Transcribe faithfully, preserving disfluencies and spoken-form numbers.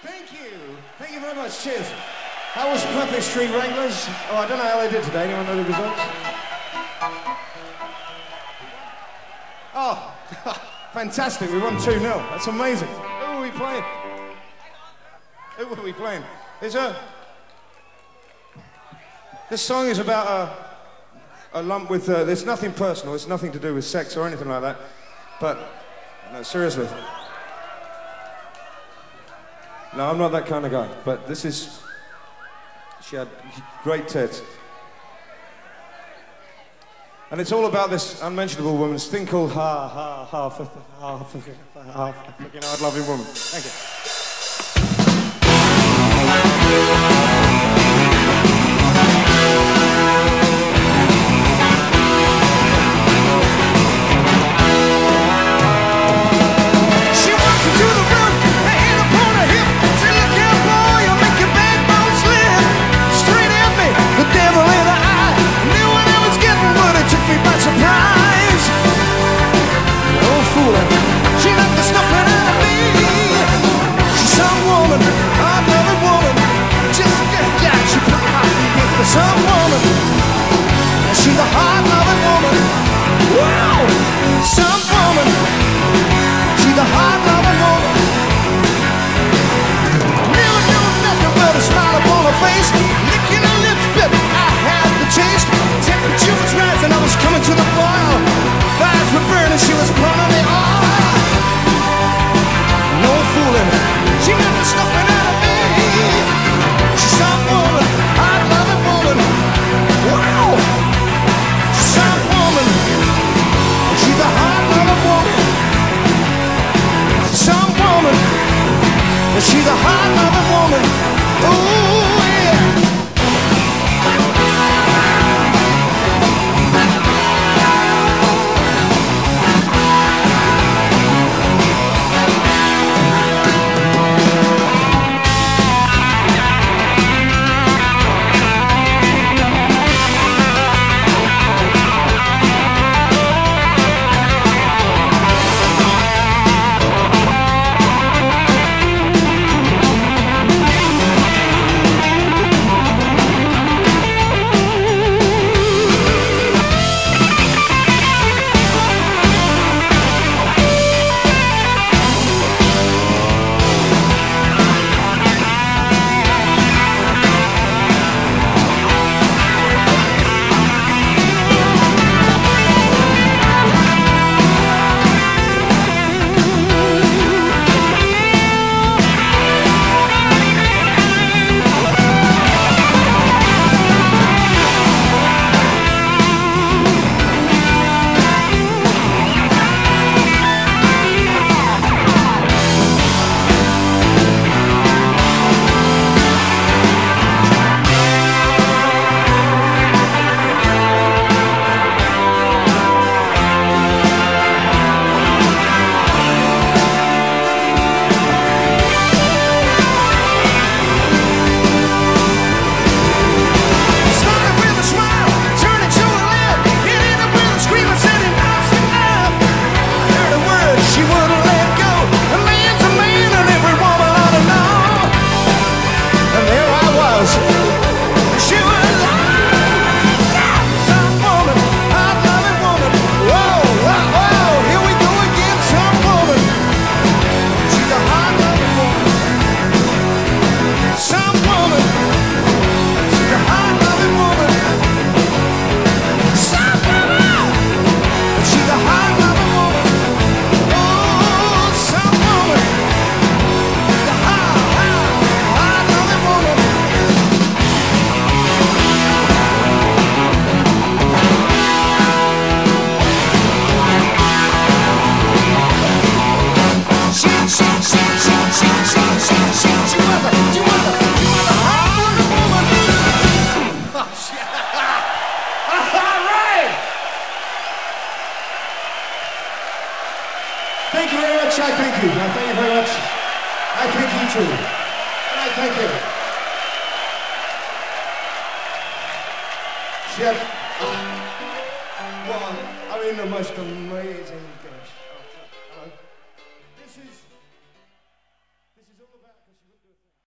Thank you. Thank you very much. Cheers. That was Perfect Street Wranglers. Oh, I don't know how they did today. Anyone know the results? Oh, fantastic. We won two nil. That's amazing. Who are we playing? Who are we playing? Is a... This song is about a, a lump with... Uh, there's nothing personal. It's nothing to do with sex or anything like that. But, no, seriously. No, I'm not that kind of guy. But this is... She had great tits. And it's all about this unmentionable woman's thing called Ha Ha Ha Ha Ha Ha fucking hard-loving woman. Thank you. Some woman, she's a hard-loving woman. Wow! Some woman, she's a hard-loving woman. Never knew nothing but a smile upon her face, licking her lips, but I had the taste. Temperature was rising, I was coming to the boil. Eyes were burning, she was pulling me off. No fooling, she got the stuffing out of me. She's some woman, hard-loving woman. Wow! Some woman, she's a hard-loving woman. Some woman, she's a hard-loving woman. Ooh, yeah. Thank you very much. I thank you. I thank you very much. I thank you too. I thank you. Chef, uh, well, I mean the most amazing dish. Hello. This is, this is she's all about because she wouldn't do a thing.